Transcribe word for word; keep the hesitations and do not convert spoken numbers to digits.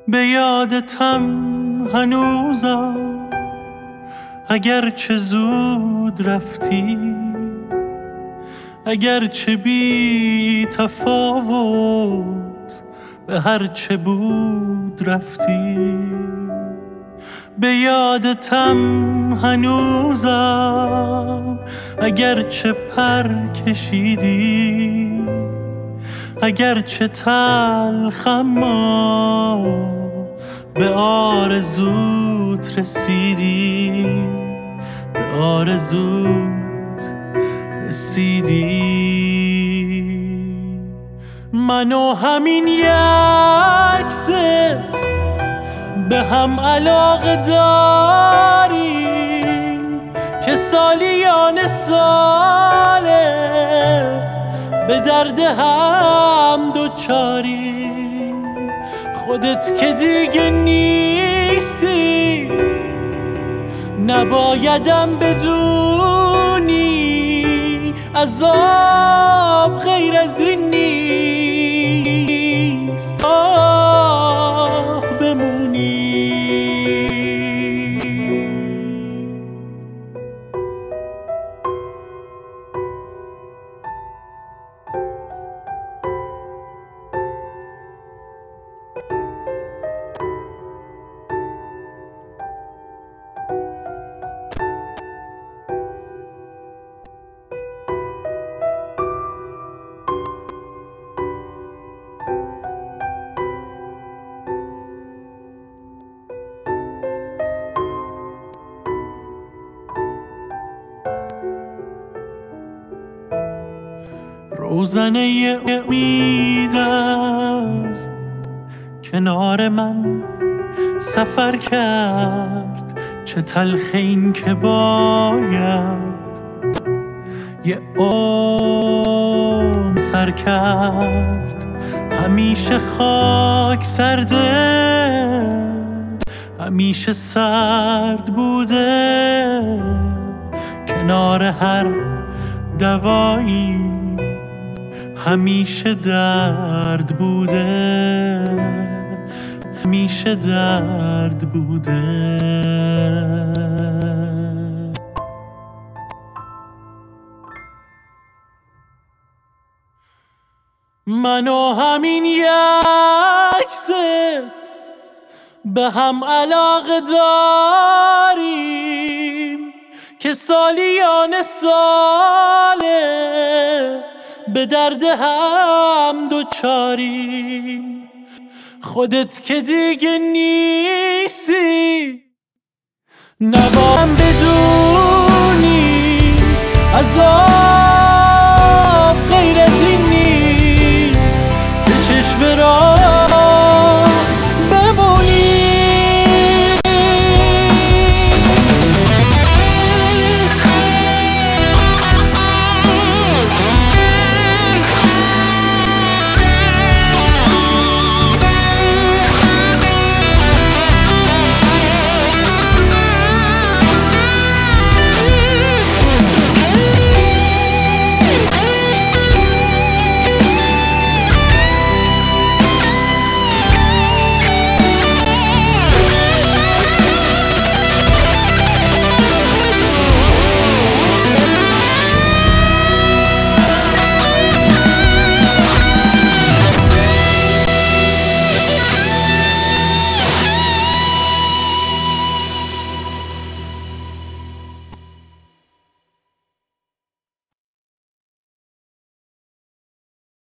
به یادتم هنوزم اگرچه زود رفتی، اگرچه بی تفاوت به هرچه بود رفتی. به یادتم هنوزم اگرچه پر کشیدی، اگرچه تلخ اما به آرزوت رسیدی، به آرزوت رسیدی. من و همین یک ست به هم علاقه داریم که سالیان ساله به درد هم دوچاریم. خودت که دیگه نیستی نبایدم بدونی عذاب غیر از این نیست. آه بمونی. روزنه امید از کنار من سفر کرد، چه تلخ این که باید یه عمر سر کرد. همیشه خاک سرده، همیشه سرد بوده، کنار هر دوایی همیشه درد بوده، همیشه درد بوده. من و همین یک ست به هم علاقه داریم که سالیان ساله به درد هم دوچاریم. خودت که دیگه نیستی نباید بدونی عذاب